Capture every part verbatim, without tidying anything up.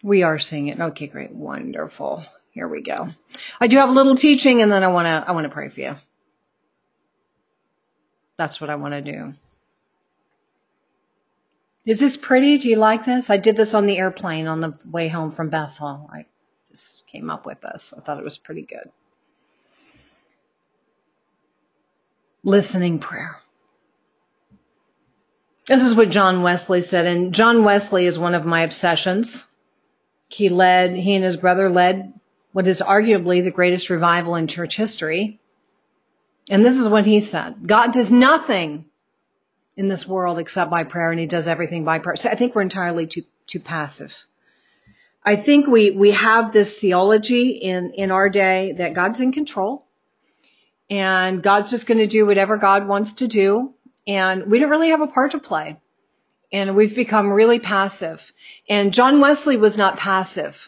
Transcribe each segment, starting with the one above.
We are seeing it. Okay, great. Wonderful. Here we go. I do have a little teaching, and then I want to I want to pray for you. That's what I want to do. Is this pretty? Do you like this? I did this on the airplane on the way home from Bethel. I just came up with this. I thought it was pretty good. Listening prayer. This is what John Wesley said, and John Wesley is one of my obsessions. He led, he and his brother led what is arguably the greatest revival in church history. And this is what he said. God does nothing in this world except by prayer, and he does everything by prayer. So I think we're entirely too too passive. I think we we have this theology in, in our day that God's in control, and God's just going to do whatever God wants to do, and we don't really have a part to play. And we've become really passive. And John Wesley was not passive.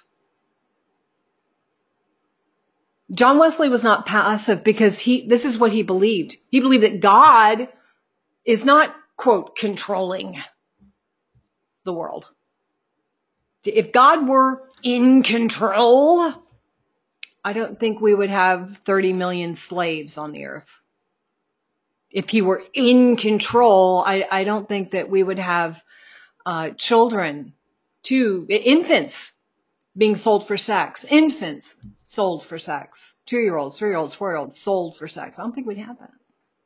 John Wesley was not passive because he, this is what he believed. He believed that God is not, quote, controlling the world. If God were in control, I don't think we would have thirty million slaves on the earth. If he were in control, I, I don't think that we would have uh, children, two infants being sold for sex, infants sold for sex, two-year-olds, three-year-olds, four-year-olds sold for sex. I don't think we'd have that.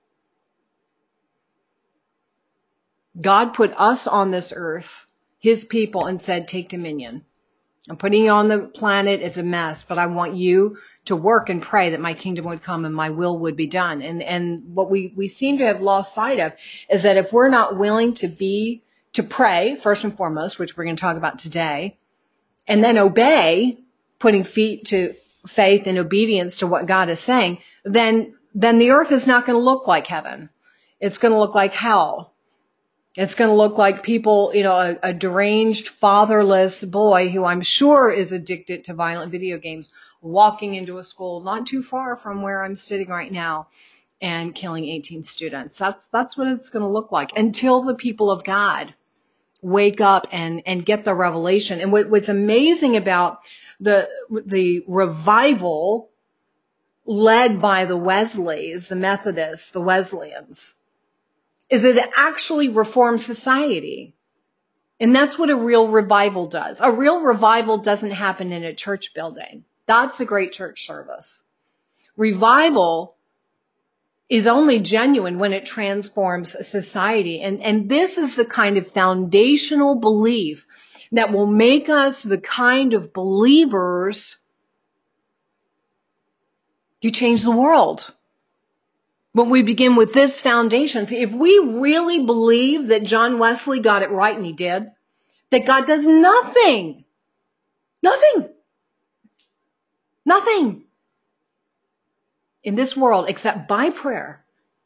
God put us on this earth, his people, and said, take dominion. I'm putting you on the planet. It's a mess, but I want you to work and pray that my kingdom would come and my will would be done. And, and what we, we seem to have lost sight of is that if we're not willing to be, to pray, first and foremost, which we're going to talk about today, and then obey, putting feet to faith and obedience to what God is saying, then, then the earth is not going to look like heaven. It's going to look like hell. It's going to look like people, you know, a, a deranged, fatherless boy who I'm sure is addicted to violent video games, walking into a school not too far from where I'm sitting right now and killing eighteen students. That's, that's what it's going to look like until the people of God wake up and, and get the revelation. And what, what's amazing about the, the revival led by the Wesleys, the Methodists, the Wesleyans, is that it actually reforms society. And that's what a real revival does. A real revival doesn't happen in a church building. That's a great church service. Revival is only genuine when it transforms society. And, and this is the kind of foundational belief that will make us the kind of believers who change the world. When we begin with this foundation, see, if we really believe that John Wesley got it right, and he did, that God does nothing, nothing, nothing in this world except by prayer,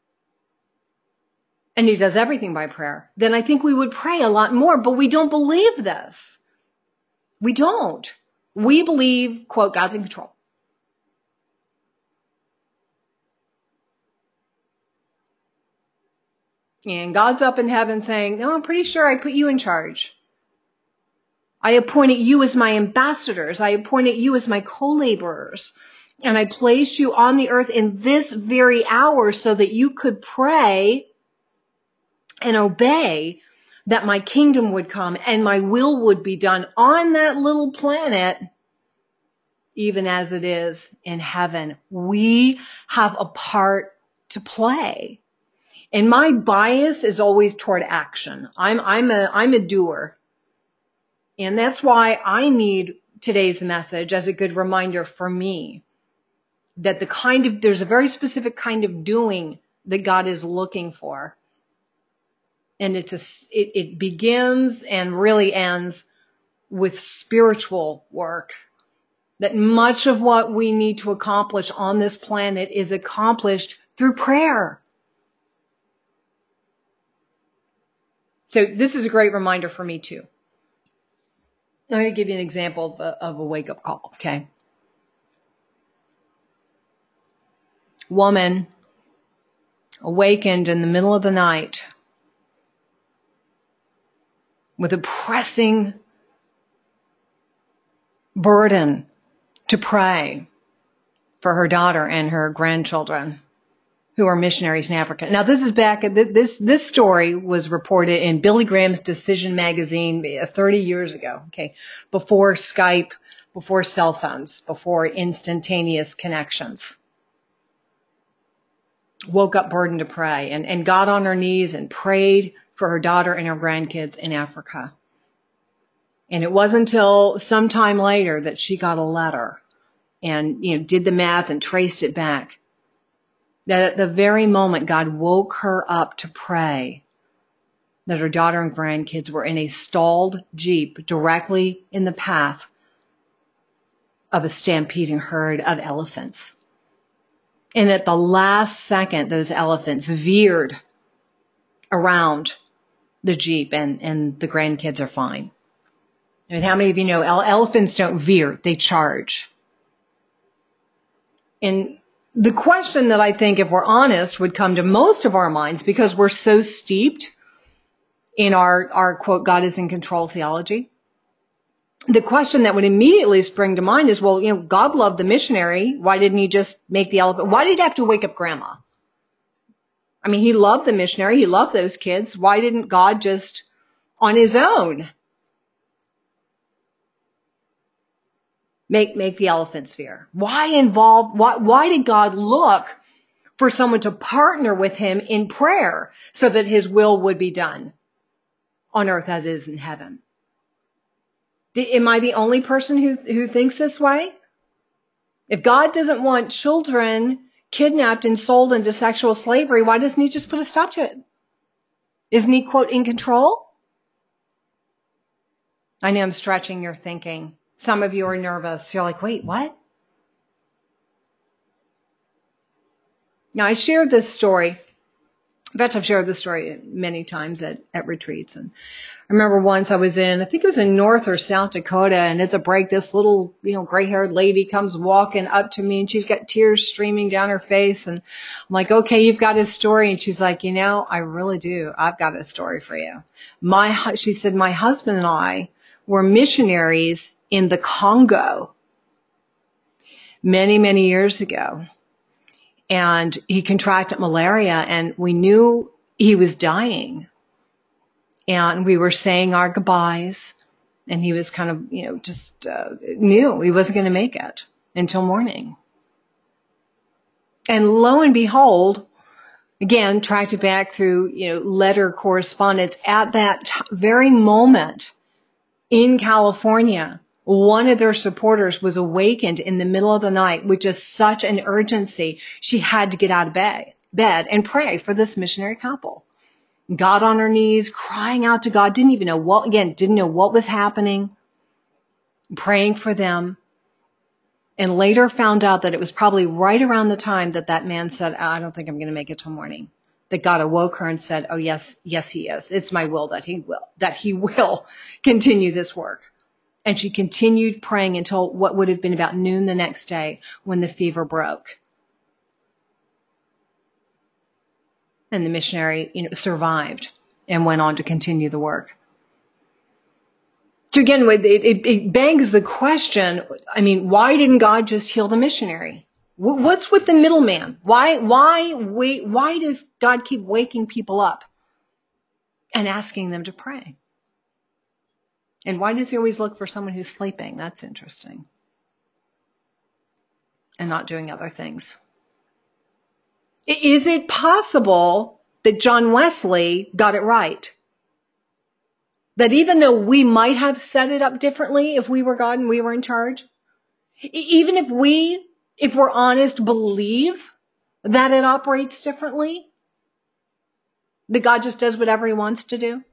and he does everything by prayer, then I think we would pray a lot more, but we don't believe this. We don't. We believe, quote, God's in control. And God's up in heaven saying, no, I'm pretty sure I put you in charge. I appointed you as my ambassadors. I appointed you as my co-laborers. And I placed you on the earth in this very hour so that you could pray and obey that my kingdom would come and my will would be done on that little planet, even as it is in heaven. We have a part to play. And my bias is always toward action. I'm, I'm a, I'm a doer. And that's why I need today's message as a good reminder for me that the kind of, there's a very specific kind of doing that God is looking for. And it's a, it, it begins and really ends with spiritual work. That much of what we need to accomplish on this planet is accomplished through prayer. So this is a great reminder for me too. I'm going to give you an example of a, of a wake-up call, okay? Woman awakened in the middle of the night with a pressing burden to pray for her daughter and her grandchildren who are missionaries in Africa. Now, this is back, this, this story was reported in Billy Graham's Decision magazine thirty years ago, okay, before Skype, before cell phones, before instantaneous connections. Woke up burdened to pray and, and got on her knees and prayed for her daughter and her grandkids in Africa. And it wasn't until some time later that she got a letter and, you know, did the math and traced it back. That at the very moment God woke her up to pray, that her daughter and grandkids were in a stalled Jeep directly in the path of a stampeding herd of elephants. And at the last second, those elephants veered around the Jeep and, and the grandkids are fine. I mean, how many of you know ele- elephants don't veer, they charge. And the question that I think, if we're honest, would come to most of our minds because we're so steeped in our, our quote, God is in control theology. The question that would immediately spring to mind is, well, you know, God loved the missionary. Why didn't he just make the elephant? Why did he have to wake up grandma? I mean, he loved the missionary. He loved those kids. Why didn't God just on his own Make, make the elephants veer? Why involve, why, why did God look for someone to partner with him in prayer so that his will would be done on earth as it is in heaven? Did, am I the only person who, who thinks this way? If God doesn't want children kidnapped and sold into sexual slavery, why doesn't he just put a stop to it? Isn't he, quote, in control? I know I'm stretching your thinking. Some of you are nervous. You're like, wait, what? Now, I shared this story. In fact, I've shared this story many times at, at retreats. And I remember once I was in, I think it was in North or South Dakota, and at the break, this little, you know, gray-haired lady comes walking up to me, and she's got tears streaming down her face. And I'm like, okay, you've got a story. And she's like, you know, I really do. I've got a story for you. My, she said, my husband and I were missionaries in the Congo many, many years ago. And he contracted malaria, and we knew he was dying. And we were saying our goodbyes, and he was kind of, you know, just uh, knew he wasn't going to make it until morning. And lo and behold, again, tracked it back through, you know, letter correspondence. At that t- very moment in California, one of their supporters was awakened in the middle of the night with just such an urgency. She had to get out of bed, bed and pray for this missionary couple. Got on her knees, crying out to God, didn't even know what, again, didn't know what was happening, praying for them. And later found out that it was probably right around the time that that man said, I don't think I'm going to make it till morning, that God awoke her and said, oh, yes, yes, he is. It's my will that he will, that he will continue this work. And she continued praying until what would have been about noon the next day when the fever broke. And the missionary, you know, survived and went on to continue the work. So again, it, it, it begs the question, I mean, why didn't God just heal the missionary? What's with the middleman? Why, why, wait, why does God keep waking people up and asking them to pray? And why does he always look for someone who's sleeping? That's interesting. And not doing other things. Is it possible that John Wesley got it right? That even though we might have set it up differently if we were God and we were in charge, even if we, if we're honest, believe that it operates differently, that God just does whatever he wants to do,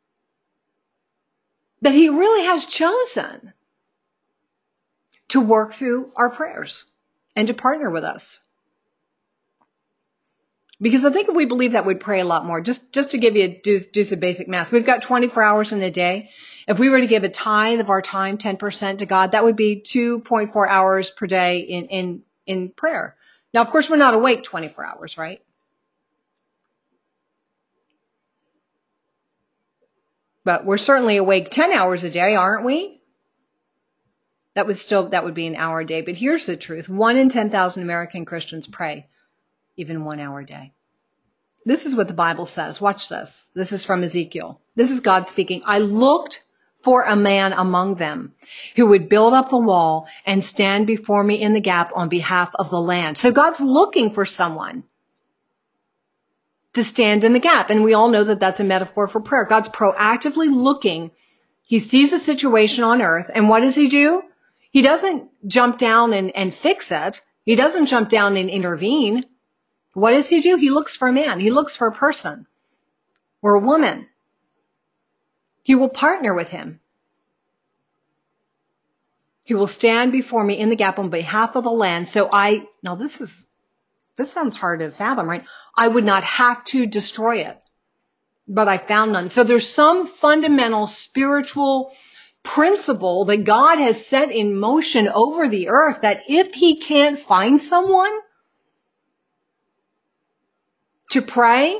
that he really has chosen to work through our prayers and to partner with us. Because I think if we believe that, we'd pray a lot more. Just, just to give you, do, do some basic math. We've got twenty-four hours in a day. If we were to give a tithe of our time, ten percent to God, that would be two point four hours per day in, in, in prayer. Now, of course, we're not awake twenty-four hours, right? But we're certainly awake ten hours a day, aren't we? That would still, that would be an hour a day. But here's the truth. One in ten thousand American Christians pray even one hour a day. This is what the Bible says. Watch this. This is from Ezekiel. This is God speaking. I looked for a man among them who would build up the wall and stand before me in the gap on behalf of the land. So God's looking for someone to stand in the gap. And we all know that that's a metaphor for prayer. God's proactively looking. He sees a situation on earth. And what does he do? He doesn't jump down and, and fix it. He doesn't jump down and intervene. What does he do? He looks for a man. He looks for a person or a woman. He will partner with him. He will stand before me in the gap on behalf of the land. So I, now this is, this sounds hard to fathom, right? I would not have to destroy it, but I found none. So there's some fundamental spiritual principle that God has set in motion over the earth that if he can't find someone to pray,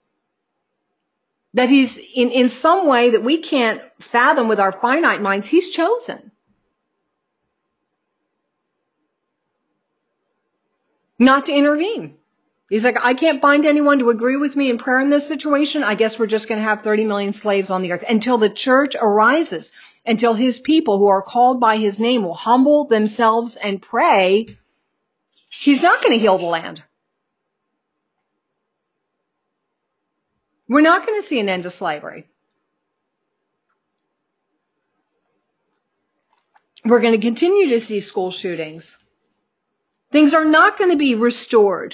that he's in, in some way that we can't fathom with our finite minds, he's chosen. Not to intervene. He's like, I can't find anyone to agree with me in prayer in this situation. I guess we're just going to have thirty million slaves on the earth until the church arises, until his people who are called by his name will humble themselves and pray. He's not going to heal the land. We're not going to see an end to slavery. We're going to continue to see school shootings. Things are not going to be restored.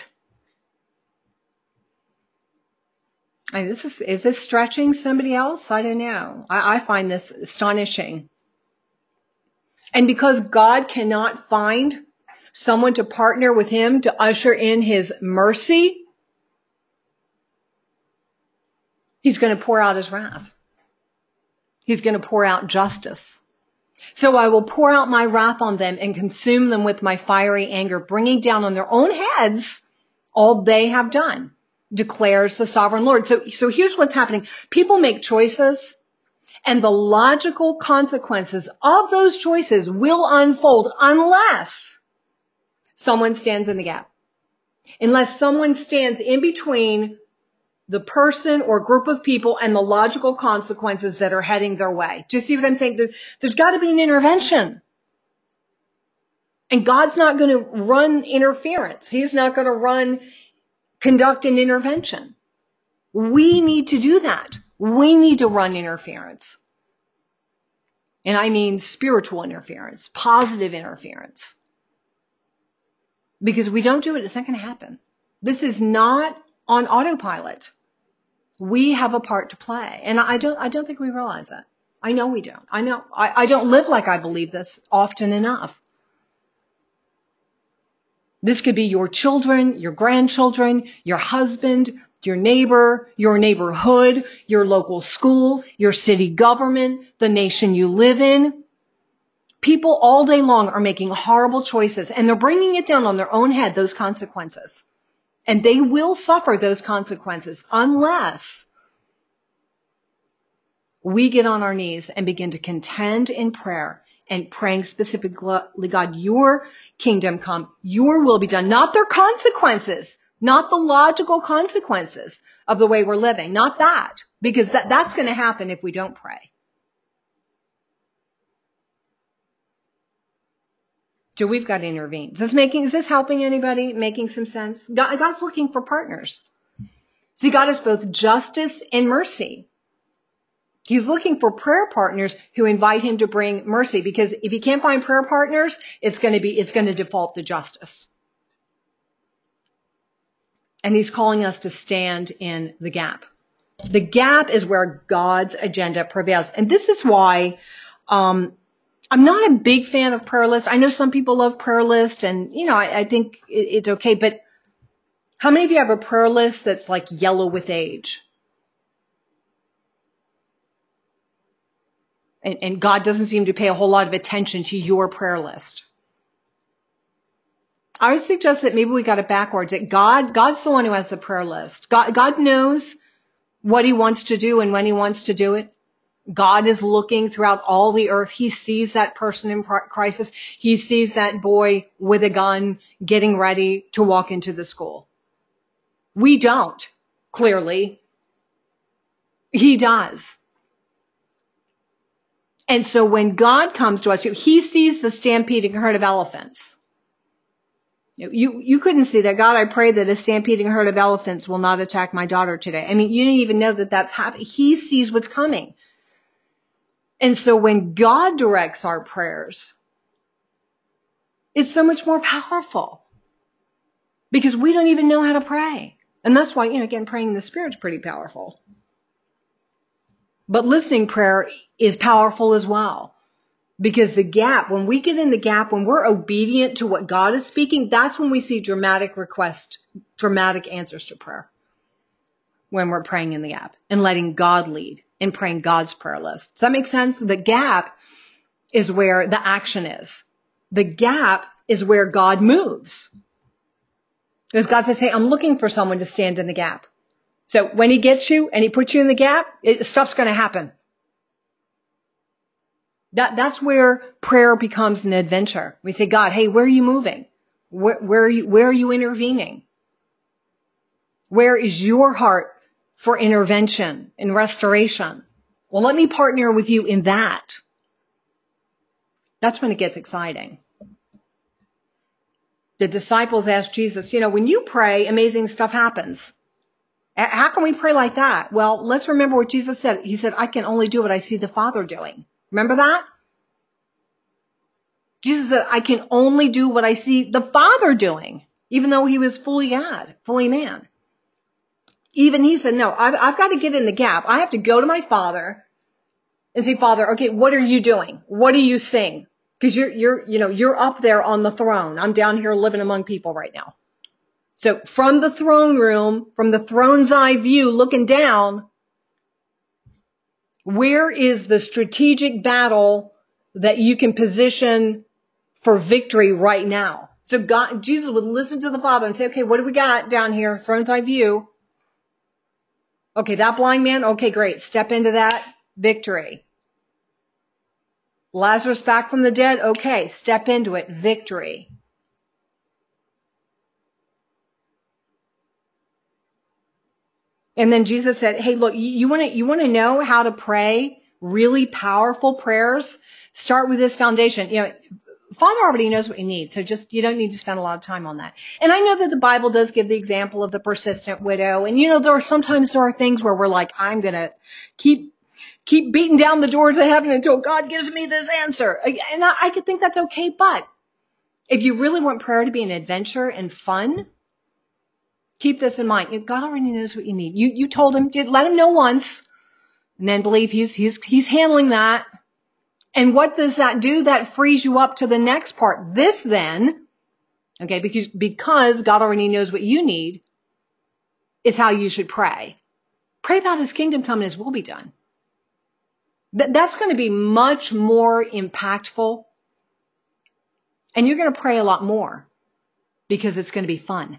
And this is, is this stretching somebody else? I don't know. I, I find this astonishing. And because God cannot find someone to partner with him to usher in his mercy, he's going to pour out his wrath. He's going to pour out justice. So I will pour out my wrath on them and consume them with my fiery anger, bringing down on their own heads all they have done, declares the sovereign Lord. So, so here's what's happening. People make choices, and the logical consequences of those choices will unfold unless someone stands in the gap. Unless someone stands in between the person or group of people and the logical consequences that are heading their way. Do you see what I'm saying? There, there's got to be an intervention. And God's not going to run interference. He's not going to run, conduct an intervention. We need to do that. We need to run interference. And I mean spiritual interference, positive interference. Because if we don't do it, it's not going to happen. This is not on autopilot. We have a part to play. And I don't, I don't think we realize that. I know we don't. I know, I, I don't live like I believe this often enough. This could be your children, your grandchildren, your husband, your neighbor, your neighborhood, your local school, your city government, the nation you live in. People all day long are making horrible choices, and they're bringing it down on their own head, those consequences. And they will suffer those consequences unless we get on our knees and begin to contend in prayer and praying specifically, God, your kingdom come, your will be done, not their consequences, not the logical consequences of the way we're living, not that, because that, that's going to happen if we don't pray. So we've got to intervene. Is this making, is this helping anybody? Making some sense? God, God's looking for partners. See, God is both justice and mercy. He's looking for prayer partners who invite him to bring mercy, because if he can't find prayer partners, it's going to be, it's going to default to justice. And he's calling us to stand in the gap. The gap is where God's agenda prevails. And this is why, um, I'm not a big fan of prayer list. I know some people love prayer list, and, you know, I, I think it, it's okay. But how many of you have a prayer list that's like yellow with age? And, and God doesn't seem to pay a whole lot of attention to your prayer list. I would suggest that maybe we got it backwards. That God, God's the one who has the prayer list. God, God knows what he wants to do and when he wants to do it. God is looking throughout all the earth. He sees that person in crisis. He sees that boy with a gun getting ready to walk into the school. We don't, clearly. He does. And so when God comes to us, he sees the stampeding herd of elephants. You, you couldn't see that. God, I pray that a stampeding herd of elephants will not attack my daughter today. I mean, you didn't even know that that's happening. He sees what's coming. And so when God directs our prayers, it's so much more powerful because we don't even know how to pray. And that's why, you know, again, praying in the Spirit's pretty powerful. But listening prayer is powerful as well. Because the gap, when we get in the gap, when we're obedient to what God is speaking, that's when we see dramatic request, dramatic answers to prayer. When we're praying in the gap and letting God lead and praying God's prayer list. Does that make sense? The gap is where the action is. The gap is where God moves. Because God says, hey, I'm looking for someone to stand in the gap. So when he gets you and he puts you in the gap, it, stuff's going to happen. That, that's where prayer becomes an adventure. We say, God, hey, where are you moving? Where, where are you, where are you intervening? Where is your heart for intervention and restoration? Well, let me partner with you in that. That's when it gets exciting. The disciples asked Jesus, you know, when you pray, amazing stuff happens. How can we pray like that? Well, let's remember what Jesus said. He said, I can only do what I see the Father doing. Remember that? Jesus said, I can only do what I see the Father doing, even though he was fully God, fully man. Even he said, no, I've, I've got to get in the gap. I have to go to my Father and say, Father, okay, what are you doing? What are you seeing? Because you're, you're, you know, you're up there on the throne. I'm down here living among people right now. So from the throne room, from the throne's eye view, looking down, where is the strategic battle that you can position for victory right now? So God, Jesus would listen to the Father and say, okay, what do we got down here? Throne's eye view. Okay, that blind man. Okay, great. Step into that victory. Lazarus back from the dead. Okay, step into it. Victory. And then Jesus said, hey, look, you want to, you want to know how to pray really powerful prayers? Start with this foundation. You know, Father already knows what you need. So just, you don't need to spend a lot of time on that. And I know that the Bible does give the example of the persistent widow. And you know, there are sometimes there are things where we're like, I'm going to keep, keep beating down the doors of heaven until God gives me this answer. And I, I could think that's okay. But if you really want prayer to be an adventure and fun, keep this in mind. God already knows what you need. You, you told him, let him know once and then believe he's, he's, he's handling that. And what does that do? That frees you up to the next part. This then, okay, because, because God already knows what you need is how you should pray. Pray about his kingdom come and his will be done. Th- that's going to be much more impactful. And you're going to pray a lot more because it's going to be fun.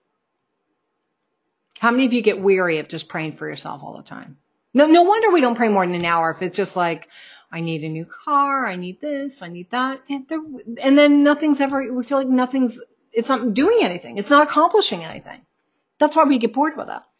How many of you get weary of just praying for yourself all the time? No, no wonder we don't pray more than an hour if it's just like, I need a new car, I need this, I need that. And, there, and then nothing's ever, we feel like nothing's, it's not doing anything. It's not accomplishing anything. That's why we get bored with that.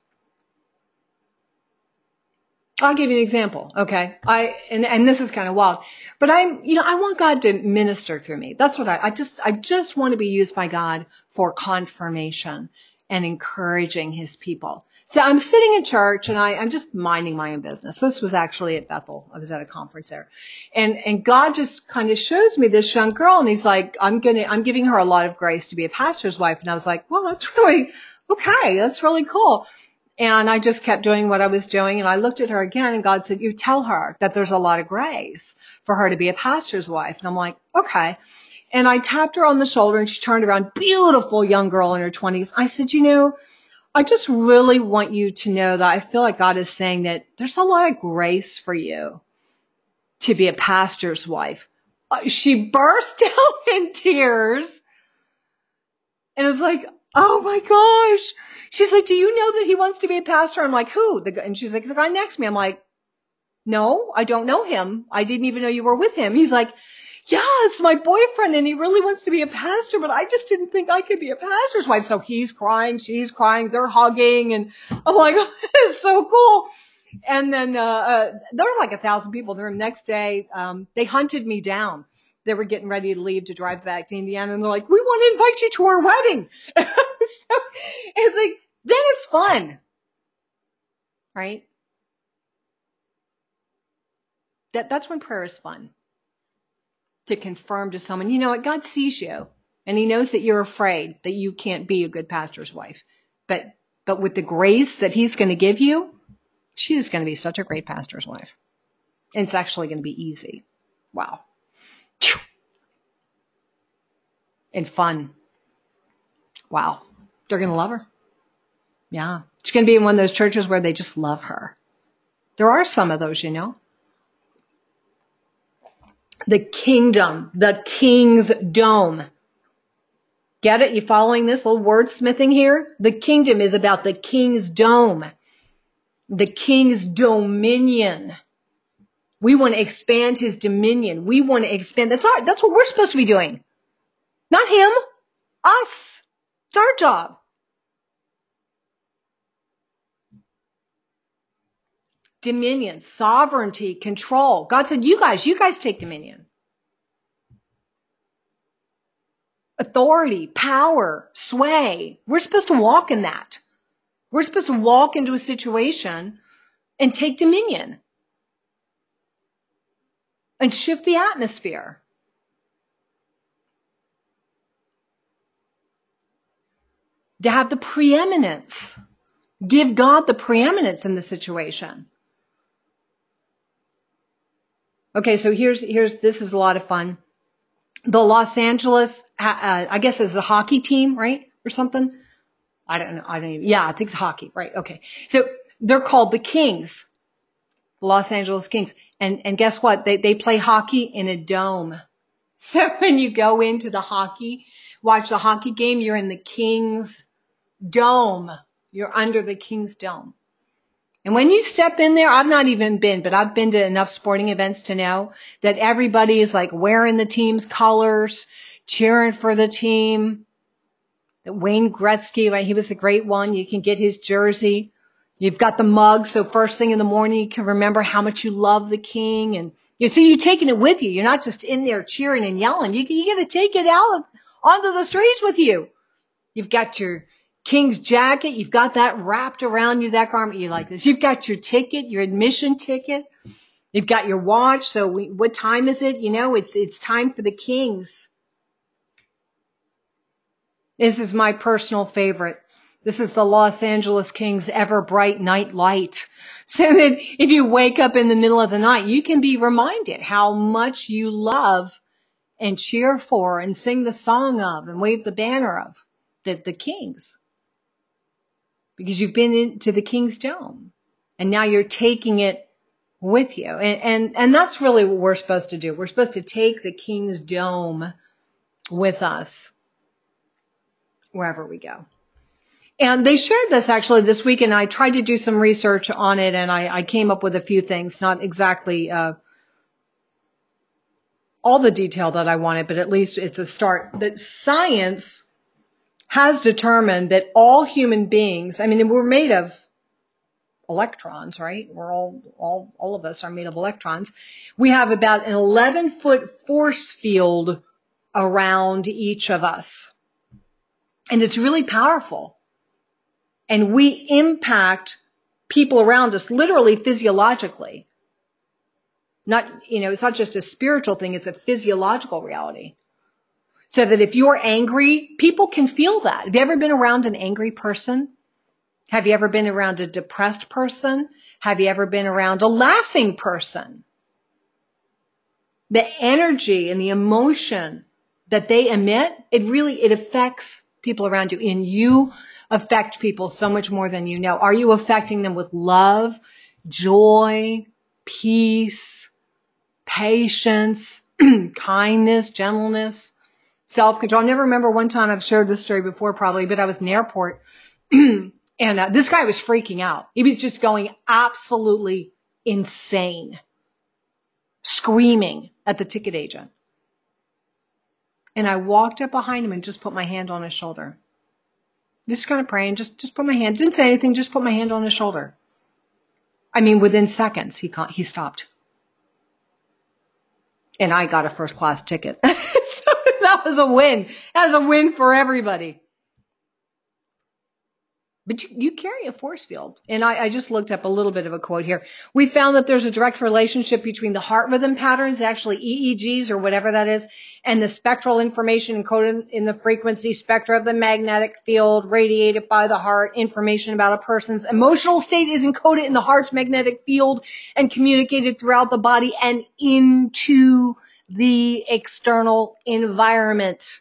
I'll give you an example. Okay. I, and, and this is kind of wild, but I'm, you know, I want God to minister through me. That's what I, I just, I just want to be used by God for confirmation and encouraging his people. So I'm sitting in church and I, I'm just minding my own business. This was actually at Bethel. I was at a conference there. And, and God just kind of shows me this young girl and he's like, I'm going to, I'm giving her a lot of grace to be a pastor's wife. And I was like, well, that's really, okay. That's really cool. And I just kept doing what I was doing. And I looked at her again and God said, you tell her that there's a lot of grace for her to be a pastor's wife. And I'm like, okay. And I tapped her on the shoulder and she turned around, beautiful young girl in her twenties. I said, you know, I just really want you to know that I feel like God is saying that there's a lot of grace for you to be a pastor's wife. Uh, she burst out in tears and it was like, oh my gosh. She's like, do you know that he wants to be a pastor? I'm like, who? The guy, and she's like, the guy next to me. I'm like, no, I don't know him. I didn't even know you were with him. He's like, yeah, it's my boyfriend and he really wants to be a pastor, but I just didn't think I could be a pastor's wife. So he's crying, she's crying, they're hugging, and I'm like, oh, this is so cool. And then, uh, uh, there were like a thousand people in the room. Next day, um, they hunted me down. They were getting ready to leave to drive back to Indiana, and they're like, we want to invite you to our wedding. So it's like, then it's fun, right? That, that's when prayer is fun. To confirm to someone, you know what, God sees you, and he knows that you're afraid that you can't be a good pastor's wife. But, but with the grace that he's going to give you, she is going to be such a great pastor's wife. And it's actually going to be easy. Wow. And fun. Wow. They're going to love her. Yeah. She's going to be in one of those churches where they just love her. There are some of those, you know. The kingdom, the king's dome. Get it? You following this little wordsmithing here? The kingdom is about the king's dome. The king's dominion. We want to expand his dominion. We want to expand. That's our, that's what we're supposed to be doing. Not him. Us. It's our job. Dominion, sovereignty, control. God said, you guys, you guys take dominion. Authority, power, sway. We're supposed to walk in that. We're supposed to walk into a situation and take dominion. And shift the atmosphere. To have the preeminence. Give God the preeminence in the situation. Okay, so here's, here's, this is a lot of fun. The Los Angeles, uh, I guess is a hockey team, right? Or something. I don't know. I don't even, yeah, I think it's hockey, right? Okay. So they're called the Kings. The Los Angeles Kings. And, and guess what? They, they play hockey in a dome. So when you go into the hockey, watch the hockey game, you're in the King's dome. You're under the King's dome. And when you step in there, I've not even been, but I've been to enough sporting events to know that everybody is like wearing the team's colors, cheering for the team. Wayne Gretzky, right? He was the great one. You can get his jersey. You've got the mug. So first thing in the morning, you can remember how much you love the king. And you see, you're taking it with you. You're not just in there cheering and yelling. You, you got to take it out onto the streets with you. You've got your King's jacket. You've got that wrapped around you, that garment. You like this. You've got your ticket, your admission ticket. You've got your watch. So we, what time is it? You know, it's, it's time for the Kings. This is my personal favorite. This is the Los Angeles Kings Ever Bright Night Light. So that if you wake up in the middle of the night, you can be reminded how much you love and cheer for and sing the song of and wave the banner of the, the Kings. Because you've been into the King's dome. And now you're taking it with you. And, and, and that's really what we're supposed to do. We're supposed to take the King's dome with us wherever we go. And they shared this actually this week, and I tried to do some research on it, and I, I came up with a few things, not exactly uh, all the detail that I wanted, but at least it's a start. That science has determined that all human beings, I mean, we're made of electrons, right? We're all, all, all of us are made of electrons. We have about an eleven foot force field around each of us. And it's really powerful. And we impact people around us literally physiologically. Not, you know, it's not just a spiritual thing, it's a physiological reality. So that if you're angry, people can feel that. Have you ever been around an angry person? Have you ever been around a depressed person? Have you ever been around a laughing person? The energy and the emotion that they emit, it really, it affects people around you. And you affect people so much more than you know. Are you affecting them with love, joy, peace, patience, kindness, gentleness, self-control? I never remember one time, I've shared this story before probably, but I was in the airport and uh, this guy was freaking out. He was just going absolutely insane, screaming at the ticket agent. And I walked up behind him and just put my hand on his shoulder. Just kind of praying, just, just put my hand, didn't say anything, just put my hand on his shoulder. I mean, within seconds, he he stopped. And I got a first class ticket. So that was a win. That was a win for everybody. But you, you carry a force field. And I, I just looked up a little bit of a quote here. We found that there's a direct relationship between the heart rhythm patterns, actually E E Gs or whatever that is, and the spectral information encoded in the frequency spectra of the magnetic field radiated by the heart. Information about a person's emotional state is encoded in the heart's magnetic field and communicated throughout the body and into the external environment.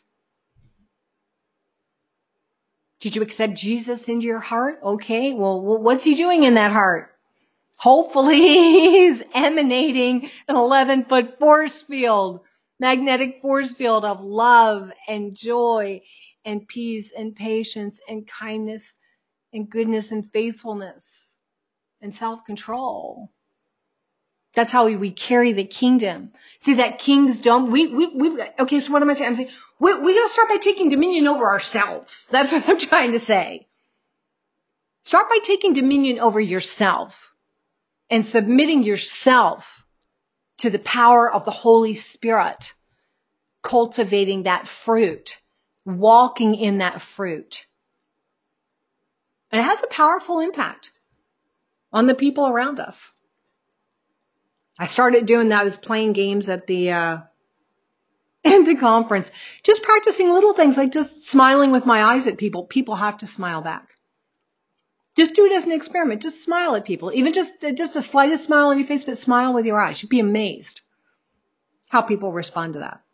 Did you accept Jesus into your heart? Okay, well, what's he doing in that heart? Hopefully he's emanating an eleven foot force field, magnetic force field of love and joy and peace and patience and kindness and goodness and faithfulness and self-control. That's how we, we carry the kingdom. See, that kings don't, we, we, we've got, okay, so what am I saying? I'm saying, we, we gotta start by taking dominion over ourselves. That's what I'm trying to say. Start by taking dominion over yourself and submitting yourself to the power of the Holy Spirit, cultivating that fruit, walking in that fruit. And it has a powerful impact on the people around us. I started doing that. I was playing games at the, uh, at the conference, just practicing little things like just smiling with my eyes at people. People have to smile back. Just do it as an experiment. Just smile at people. Even just, just the slightest smile on your face, but smile with your eyes. You'd be amazed how people respond to that.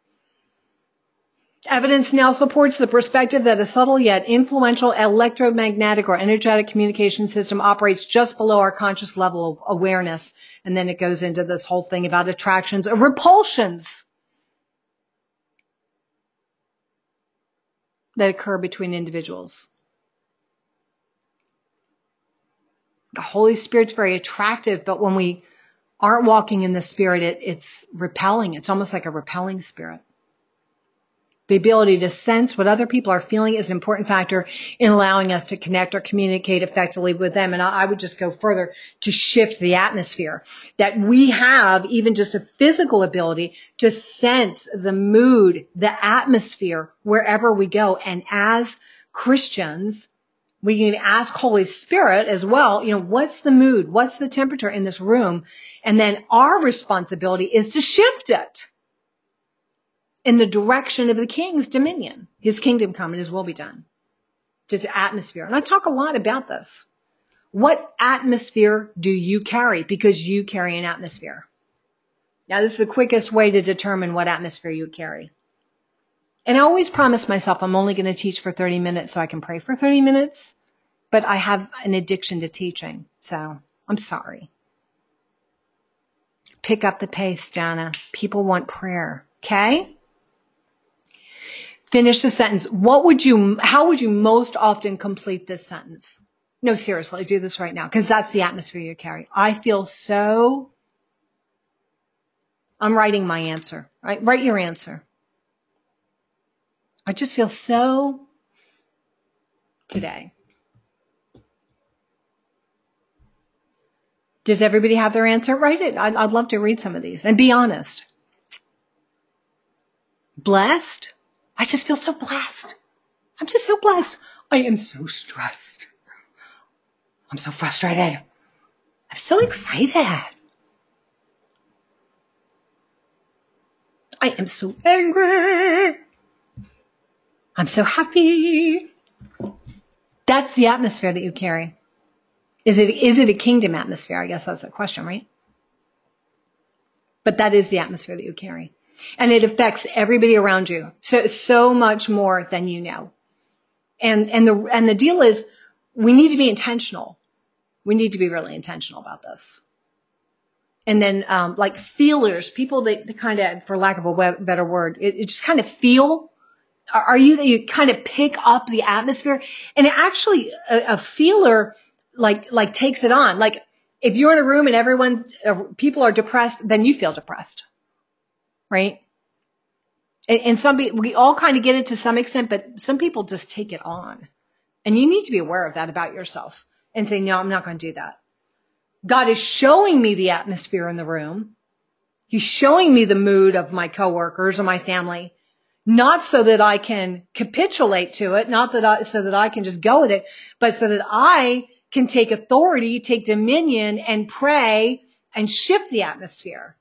Evidence now supports the perspective that a subtle yet influential electromagnetic or energetic communication system operates just below our conscious level of awareness. And then it goes into this whole thing about attractions or repulsions that occur between individuals. The Holy Spirit's very attractive, but when we aren't walking in the Spirit, it, it's repelling. It's almost like a repelling spirit. The ability to sense what other people are feeling is an important factor in allowing us to connect or communicate effectively with them. And I would just go further to shift the atmosphere. That we have even just a physical ability to sense the mood, the atmosphere wherever we go. And as Christians, we can ask Holy Spirit as well, you know, what's the mood? What's the temperature in this room? And then our responsibility is to shift it in the direction of the King's dominion. His kingdom come and his will be done. To the atmosphere. And I talk a lot about this. What atmosphere do you carry? Because you carry an atmosphere. Now, this is the quickest way to determine what atmosphere you carry. And I always promise myself I'm only going to teach for thirty minutes so I can pray for thirty minutes. But I have an addiction to teaching. So I'm sorry. Pick up the pace, Jana. People want prayer. Okay? Finish the sentence. What would you, how would you most often complete this sentence? No, seriously, do this right now because that's the atmosphere you carry. I feel so, I'm writing my answer, right? Write your answer. I just feel so today. Does everybody have their answer? Write it. I'd, I'd love to read some of these and be honest. Blessed? I just feel so blessed. I'm just so blessed. I am so stressed. I'm so frustrated. I'm so excited. I am so angry. I'm so happy. That's the atmosphere that you carry. Is it, is it a kingdom atmosphere? I guess that's the question, right? But that is the atmosphere that you carry. And it affects everybody around you. So, so much more than you know. And, and the, and the deal is we need to be intentional. We need to be really intentional about this. And then, um, like feelers, people that, that kind of, for lack of a better word, it, it just kind of feel. Are you that you kind of pick up the atmosphere? And it actually, a, a feeler, like, like takes it on. Like, If you're in a room and everyone's, uh, people are depressed, then you feel depressed, right? And, and some people, we all kind of get it to some extent, but some people just take it on. And you need to be aware of that about yourself and say, no, I'm not going to do that. God is showing me the atmosphere in the room. He's showing me the mood of my coworkers or my family, not so that I can capitulate to it, not that I, so that I can just go with it, but so that I can take authority, take dominion, and pray and shift the atmosphere.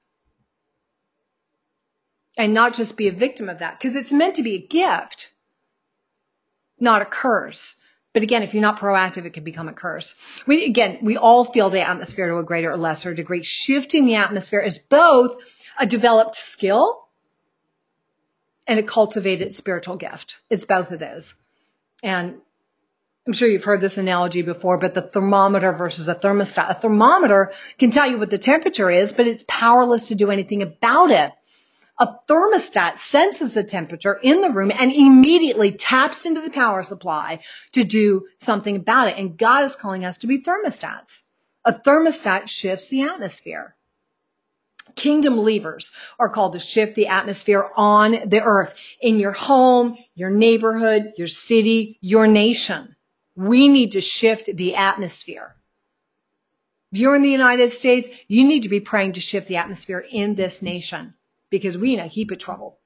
And not just be a victim of that, because it's meant to be a gift, not a curse. But again, if you're not proactive, it can become a curse. We, again, we all feel the atmosphere to a greater or lesser degree. Shifting the atmosphere is both a developed skill and a cultivated spiritual gift. It's both of those. And I'm sure you've heard this analogy before, but the thermometer versus a thermostat. A thermometer can tell you what the temperature is, but it's powerless to do anything about it. A thermostat senses the temperature in the room and immediately taps into the power supply to do something about it. And God is calling us to be thermostats. A thermostat shifts the atmosphere. Kingdom believers are called to shift the atmosphere on the earth, in your home, your neighborhood, your city, your nation. We need to shift the atmosphere. If you're in the United States, you need to be praying to shift the atmosphere in this nation, because we in a heap of trouble.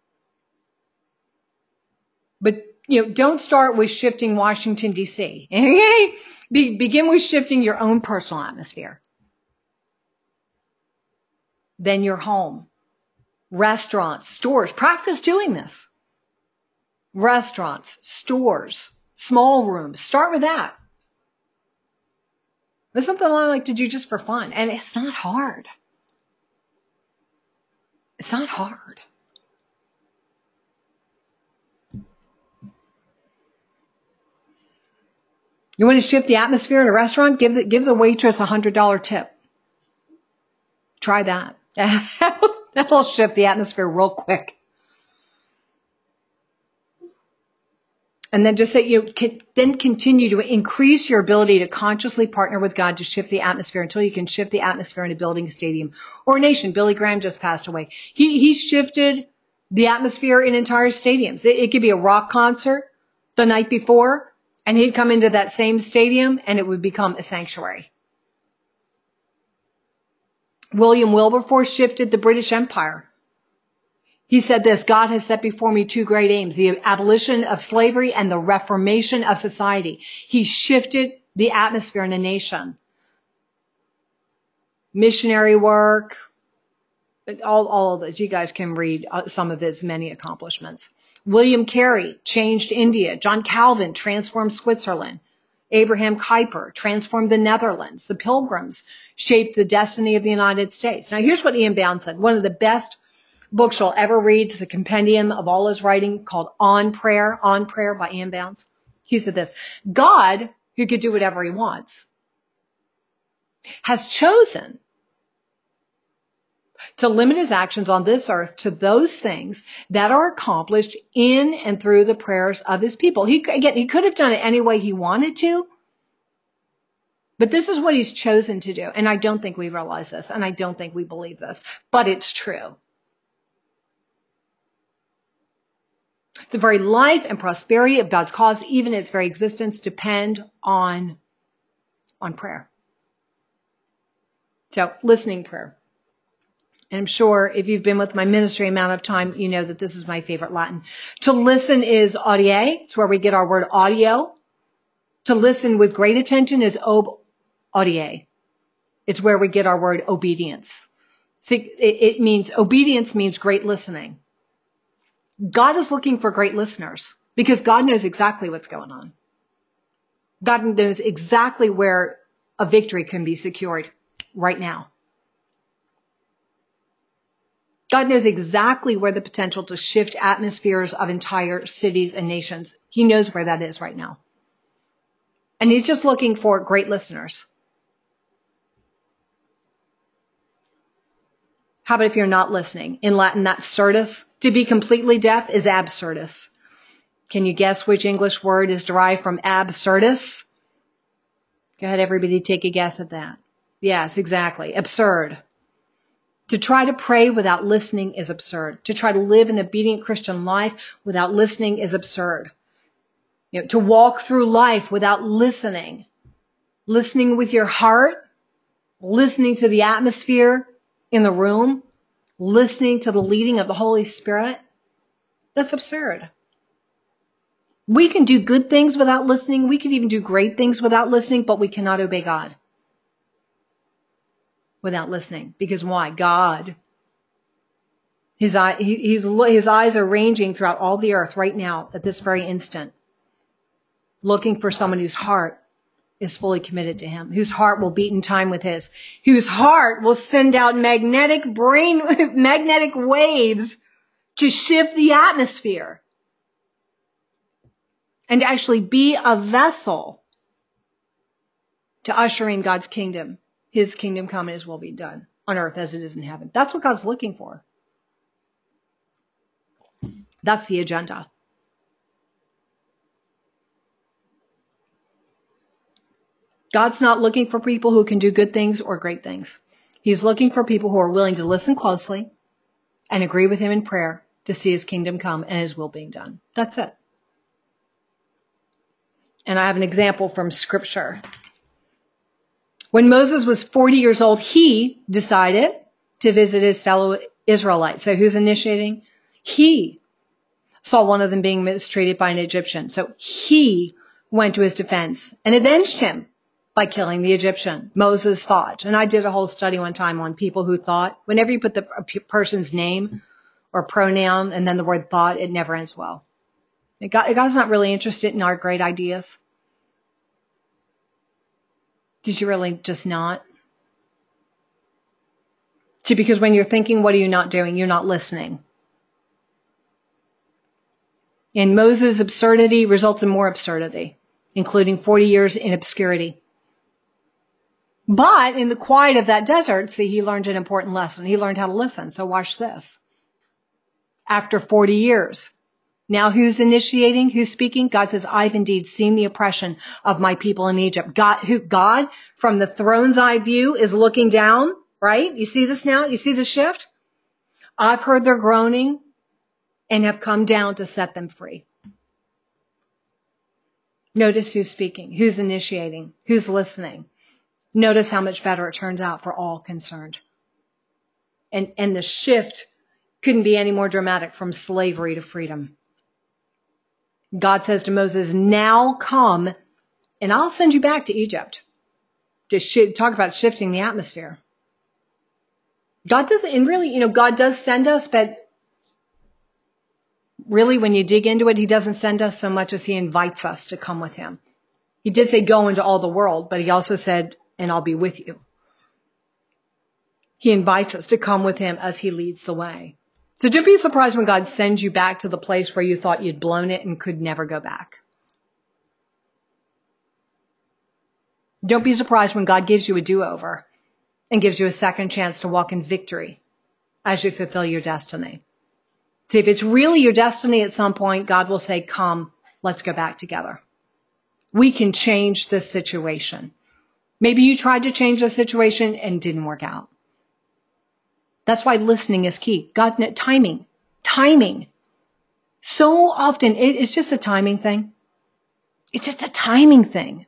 But, you know, don't start with shifting Washington, D C Be, begin with shifting your own personal atmosphere. Then your home, restaurants, stores. Practice doing this. Restaurants, stores, small rooms. Start with that. It's something I like to do just for fun. And it's not hard. It's not hard. You want to shift the atmosphere in a restaurant? Give the, give the waitress a one hundred dollars tip. Try that. That'll shift the atmosphere real quick. And then just say you can then continue to increase your ability to consciously partner with God to shift the atmosphere until you can shift the atmosphere in a building, a stadium, or a nation. Billy Graham just passed away. He he shifted the atmosphere in entire stadiums. It, it could be a rock concert the night before, and he'd come into that same stadium, and it would become a sanctuary. William Wilberforce shifted the British Empire. He said this: God has set before me two great aims, the abolition of slavery and the reformation of society. He shifted the atmosphere in a nation. Missionary work, all, all of this. You guys can read some of his many accomplishments. William Carey changed India. John Calvin transformed Switzerland. Abraham Kuyper transformed the Netherlands. The Pilgrims shaped the destiny of the United States. Now, here's what Ian Bounds said. One of the best books you'll ever read is a compendium of all his writing called On Prayer, On Prayer by Ian Bounds. He said this: God, who could do whatever he wants, has chosen to limit his actions on this earth to those things that are accomplished in and through the prayers of his people. He, again, he could have done it any way he wanted to, but this is what he's chosen to do. And I don't think we realize this, and I don't think we believe this, but it's true. The very life and prosperity of God's cause, even its very existence, depend on, on prayer. So, listening prayer. And I'm sure if you've been with my ministry amount of time, you know that this is my favorite Latin. To listen is audiere. It's where we get our word audio. To listen with great attention is ob audiere. It's where we get our word obedience. See, it, it means, obedience means great listening. God is looking for great listeners because God knows exactly what's going on. God knows exactly where a victory can be secured right now. God knows exactly where the potential to shift atmospheres of entire cities and nations. He knows where that is right now. And he's just looking for great listeners. How about if you're not listening? In Latin, that's surdus. To be completely deaf is absurdus. Can you guess which English word is derived from absurdus? Go ahead, everybody, take a guess at that. Yes, exactly. Absurd. To try to pray without listening is absurd. To try to live an obedient Christian life without listening is absurd. You know, to walk through life without listening, listening with your heart, listening to the atmosphere in the room, listening to the leading of the Holy Spirit, that's absurd. We can do good things without listening. We can even do great things without listening, but we cannot obey God without listening. Because why? God, his, eye, he, he's, his eyes are ranging throughout all the earth right now at this very instant, looking for someone whose heart is fully committed to him, whose heart will beat in time with his, whose heart will send out magnetic brain, magnetic waves to shift the atmosphere and to actually be a vessel to usher in God's kingdom, his kingdom come and his will be done on earth as it is in heaven. That's what God's looking for. That's the agenda. God's not looking for people who can do good things or great things. He's looking for people who are willing to listen closely and agree with him in prayer to see his kingdom come and his will being done. That's it. And I have an example from scripture. When Moses was forty years old, he decided to visit his fellow Israelites. So who's initiating? He saw one of them being mistreated by an Egyptian. So he went to his defense and avenged him by killing the Egyptian. Moses thought. And I did a whole study one time on people who thought. Whenever you put the person's name or pronoun and then the word thought, it never ends well. God, God's not really interested in our great ideas. Did you really just not? See, because when you're thinking, what are you not doing? You're not listening. And Moses' absurdity results in more absurdity, including forty years in obscurity. But in the quiet of that desert, see, he learned an important lesson. He learned how to listen. So watch this. After forty years, now who's initiating? Who's speaking? God says, I've indeed seen the oppression of my people in Egypt. God, who, God from the throne's eye view is looking down, right? You see this now? You see the shift? I've heard their groaning and have come down to set them free. Notice who's speaking, who's initiating, who's listening. Notice how much better it turns out for all concerned. And, and the shift couldn't be any more dramatic from slavery to freedom. God says to Moses, now come and I'll send you back to Egypt to sh- talk about shifting the atmosphere. God doesn't, and really, you know, God does send us, but really when you dig into it, he doesn't send us so much as he invites us to come with him. He did say go into all the world, but he also said, and I'll be with you. He invites us to come with him as he leads the way. So don't be surprised when God sends you back to the place where you thought you'd blown it and could never go back. Don't be surprised when God gives you a do-over and gives you a second chance to walk in victory as you fulfill your destiny. See, if it's really your destiny at some point, God will say, come, let's go back together. We can change this situation. Maybe you tried to change the situation and didn't work out. That's why listening is key. God, timing, timing. So often it is just a timing thing. It's just a timing thing.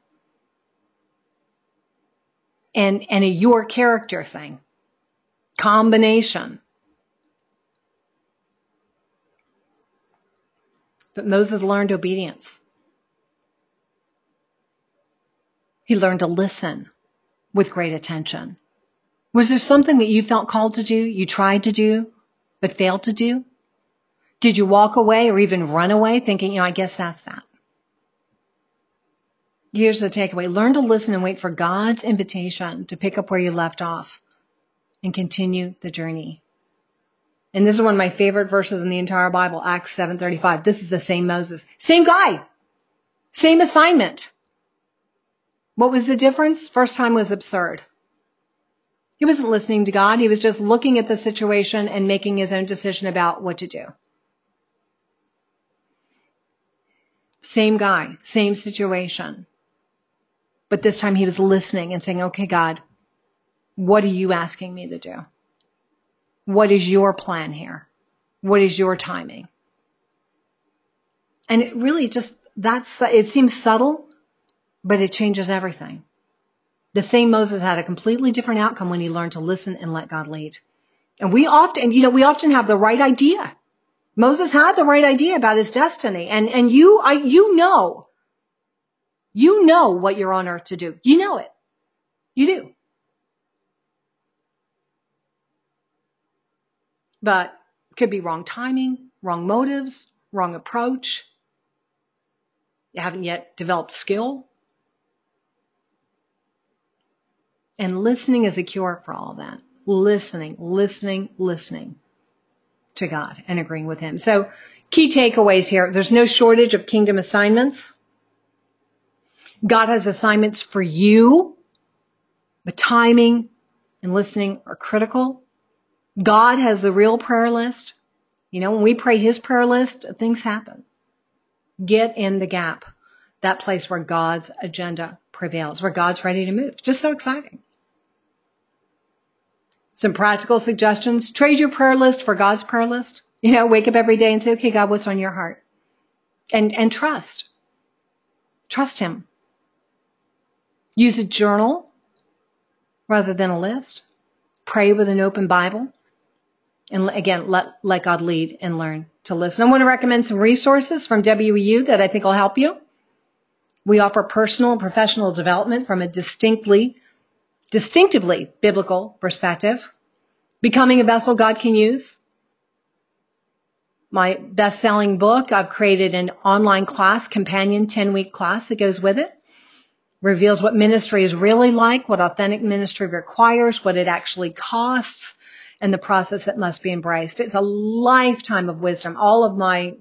And, and a your character thing. Combination. But Moses learned obedience. He learned to listen with great attention. Was there something that you felt called to do, you tried to do, but failed to do? Did you walk away or even run away thinking, you know, I guess that's that? Here's the takeaway. Learn to listen and wait for God's invitation to pick up where you left off and continue the journey. And this is one of my favorite verses in the entire Bible, Acts seven thirty-five. This is the same Moses. Same guy. Same assignment. What was the difference? First time was absurd. He wasn't listening to God. He was just looking at the situation and making his own decision about what to do. Same guy, same situation. But this time he was listening and saying, okay, God, What are you asking me to do? What is your plan here? What is your timing? And it really just, that's, it seems subtle, but it changes everything. The same Moses had a completely different outcome when he learned to listen and let God lead. And we often, you know, we often have the right idea. Moses had the right idea about his destiny. And, and you, I, you know, you know what you're on earth to do. You know it. You do. But it could be wrong timing, wrong motives, wrong approach. You haven't yet developed skill. And listening is a cure for all of that. Listening, listening, listening to God and agreeing with him. So key takeaways here. There's no shortage of kingdom assignments. God has assignments for you, but timing and listening are critical. God has the real prayer list. You know, when we pray his prayer list, things happen. Get in the gap. That place where God's agenda prevails, where God's ready to move. Just so exciting. Some practical suggestions. Trade your prayer list for God's prayer list. You know, wake up every day and say, okay, God, what's on your heart? And, and trust. Trust him. Use a journal rather than a list. Pray with an open Bible. And again, let, let God lead and learn to listen. I want to recommend some resources from W E U that I think will help you. We offer personal and professional development from a distinctly, distinctively biblical perspective. Becoming a vessel God can use. My best-selling book, I've created an online class, companion ten-week class that goes with it. Reveals what ministry is really like, what authentic ministry requires, what it actually costs, and the process that must be embraced. It's a lifetime of wisdom. All of my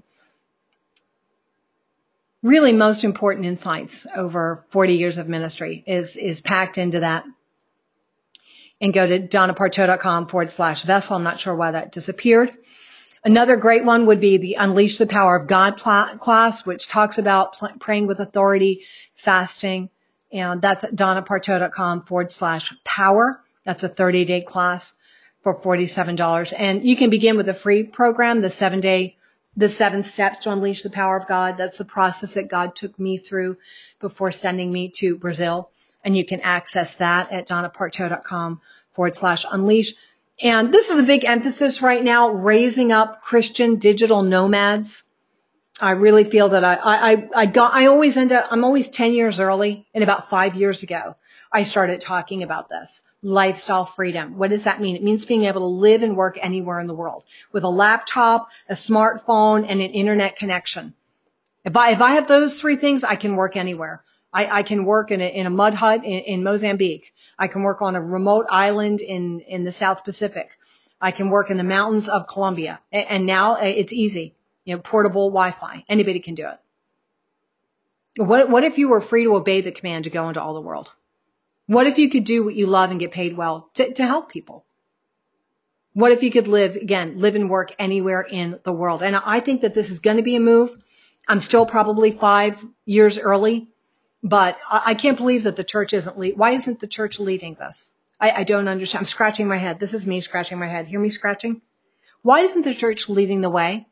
really most important insights over forty years of ministry is, is packed into that. And go to donnaparteau.com forward slash vessel. I'm not sure why that disappeared. Another great one would be the Unleash the Power of God pl- class, which talks about pl- praying with authority, fasting. And that's at donnaparteau.com forward slash power. That's a thirty day class for forty-seven dollars. And you can begin with a free program, the seven day, the seven steps to unleash the power of God. That's the process that God took me through before sending me to Brazil. And you can access that at donnaparteau.com forward slash unleash. And this is a big emphasis right now, raising up Christian digital nomads. I really feel that I, I, I got, I always end up, I'm always ten years early. And about five years ago, I started talking about this. Lifestyle freedom. What does that mean? It means being able to live and work anywhere in the world with a laptop, a smartphone, and an internet connection. If I, if I have those three things, I can work anywhere. I, I can work in a, in a mud hut in, in Mozambique. I can work on a remote island in, in the South Pacific. I can work in the mountains of Colombia. And, and now it's easy. You know, portable Wi-Fi. Anybody can do it. What, what if you were free to obey the command to go into all the world? What if you could do what you love and get paid well to, to help people? What if you could live, again, live and work anywhere in the world? And I think that this is going to be a move. I'm still probably five years early. But I can't believe that the church isn't lead. Why isn't the church leading this? I, I don't understand. I'm scratching my head. This is me scratching my head. Hear me scratching? Why isn't the church leading the way?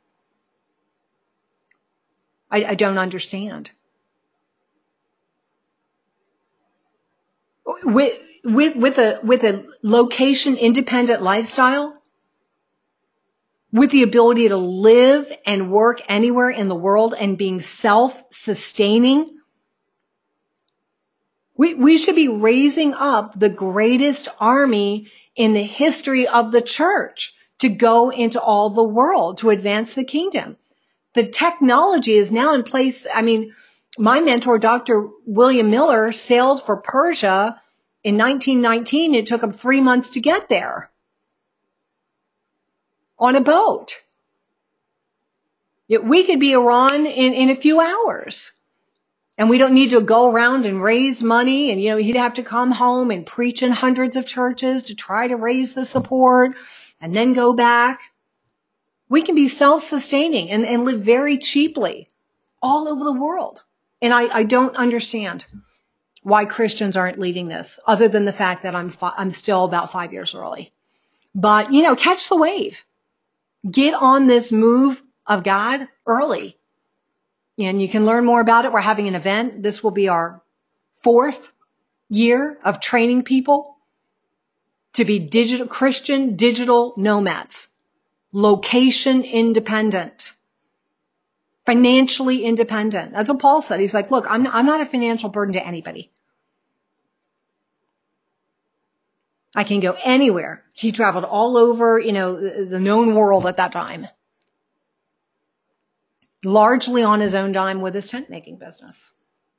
I, I don't understand. With with with a with a location independent lifestyle, with the ability to live and work anywhere in the world and being self-sustaining. We, we should be raising up the greatest army in the history of the church to go into all the world to advance the kingdom. The technology is now in place. I mean, my mentor, Doctor William Miller, sailed for Persia in nineteen nineteen. It took him three months to get there on a boat. Yet we could be Iran in, in a few hours. And we don't need to go around and raise money. And, you know, he'd have to come home and preach in hundreds of churches to try to raise the support and then go back. We can be self-sustaining and, and live very cheaply all over the world. And I, I don't understand why Christians aren't leading this, other than the fact that I'm fi- I'm still about five years early. But, you know, catch the wave. Get on this move of God early. And you can learn more about it. We're having an event. This will be our fourth year of training people to be digital Christian digital nomads, location independent, financially independent. That's what Paul said. He's like, look, I'm, I'm not a financial burden to anybody. I can go anywhere. He traveled all over, you know, the, the known world at that time, largely on his own dime with his tent making business.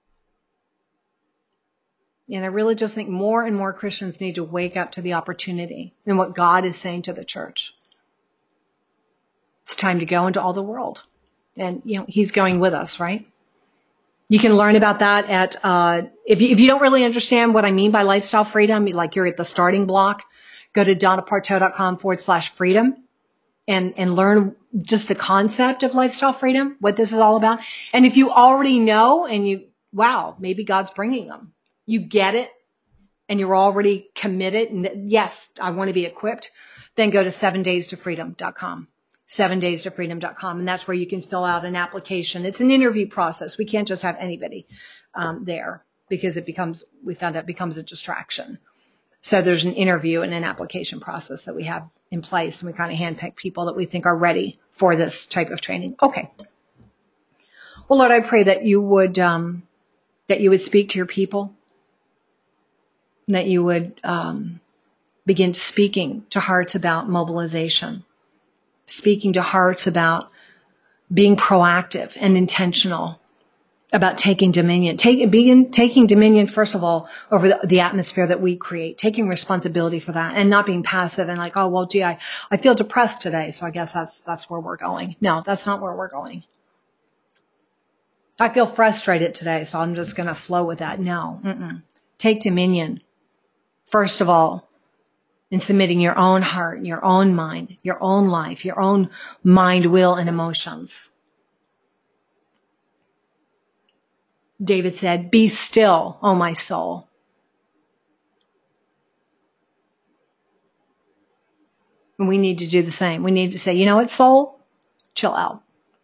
And I really just think more and more Christians need to wake up to the opportunity and what God is saying to the church. It's time to go into all the world. And, you know, he's going with us, right? You can learn about that at, uh, if you, if you don't really understand what I mean by lifestyle freedom, like you're at the starting block, go to donnaparteau.com forward slash freedom and, and learn just the concept of lifestyle freedom, what this is all about. And if you already know and you, wow, maybe God's bringing them. You get it and you're already committed. And yes, I want to be equipped. Then go to seven days to freedom dot com. seven days to freedom dot com. And that's where you can fill out an application. It's an interview process. We can't just have anybody um, there because it becomes, we found out, becomes a distraction. So there's an interview and an application process that we have in place. And we kind of handpick people that we think are ready for this type of training. Okay. Well, Lord, I pray that you would, um, that you would speak to your people, that you would um, begin speaking to hearts about mobilization, speaking to hearts about being proactive and intentional about taking dominion, take, begin taking dominion, first of all, over the, the atmosphere that we create, taking responsibility for that and not being passive and like, oh, well, gee, I, I feel depressed today. So I guess that's, that's where we're going. No, that's not where we're going. I feel frustrated today. So I'm just going to flow with that. No, mm-mm. Take dominion. First of all, in submitting your own heart, your own mind, your own life, your own mind, will, and emotions. David said, be still, O my soul. And we need to do the same. We need to say, you know what, soul? Chill out.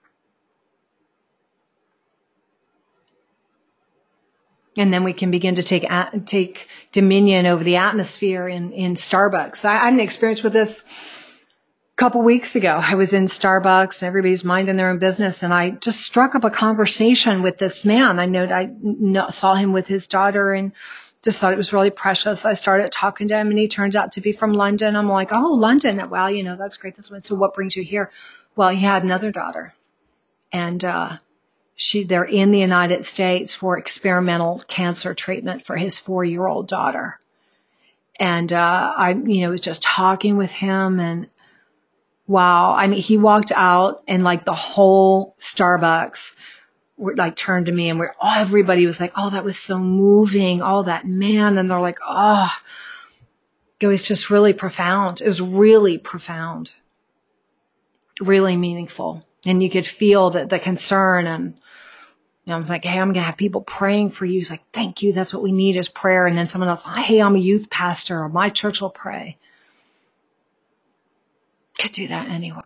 And then we can begin to take take dominion over the atmosphere in, in Starbucks. I, I had an experience with this a couple weeks ago. I was in Starbucks and everybody's minding their own business. And I just struck up a conversation with this man. I know I know, saw him with his daughter and just thought it was really precious. I started talking to him and he turns out to be from London. I'm like, oh, London. Wow, you know, that's great. This one. So what brings you here? Well, he had another daughter. And, uh, She, they're in the United States for experimental cancer treatment for his four-year-old daughter. And, uh, I, you know, was just talking with him and wow. I mean, he walked out and like the whole Starbucks were like turned to me and we're, oh, everybody was like, oh, that was so moving. Oh, that man. And they're like, oh, it was just really profound. It was really profound, really meaningful. And you could feel the, the concern and, you know, I was like, hey, I'm going to have people praying for you. He's like, thank you. That's what we need is prayer. And then someone else, hey, I'm a youth pastor. Or my church will pray. Could do that anyway.